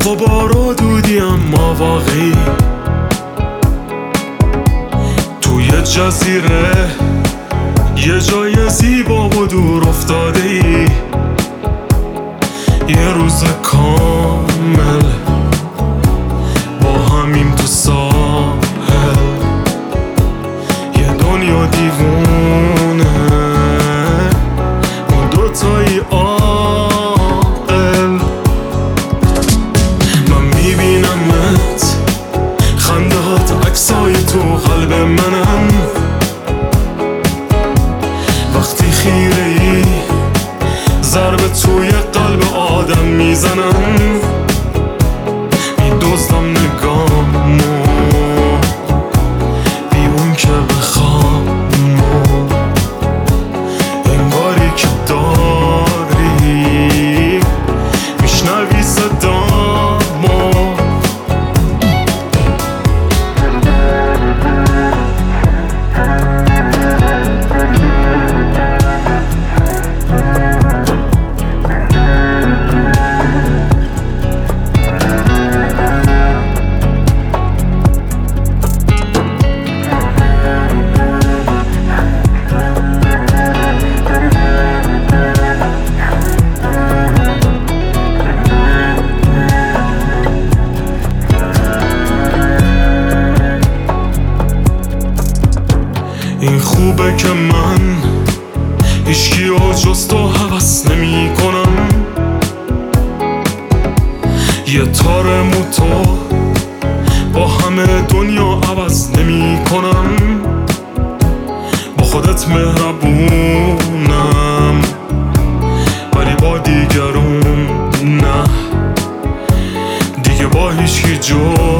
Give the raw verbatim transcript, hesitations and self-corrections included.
غبار و دودی اما واقعی، توی جزیره یه جای زیبا و دور افتاده ای. یه روز کامل با همیم تو ساحل، یه دنیا دیوونه ما دوتایی عاقل. من میبینمت خندهات عکسای تو قلب منم، وقتی خیره ای ضربه توی قلب آدم میزنم. میدزدم نگامو بی اون که بخوام، انگاری که داری میشنوی صدامو. این خوبه که من هیچکی و جز تو هوس نمی کنم. یه تار موتو با همه دنیا عوض نمی کنم. با خودت مهربونم ولی با دیگرون نه، دیگه با هیچکی جز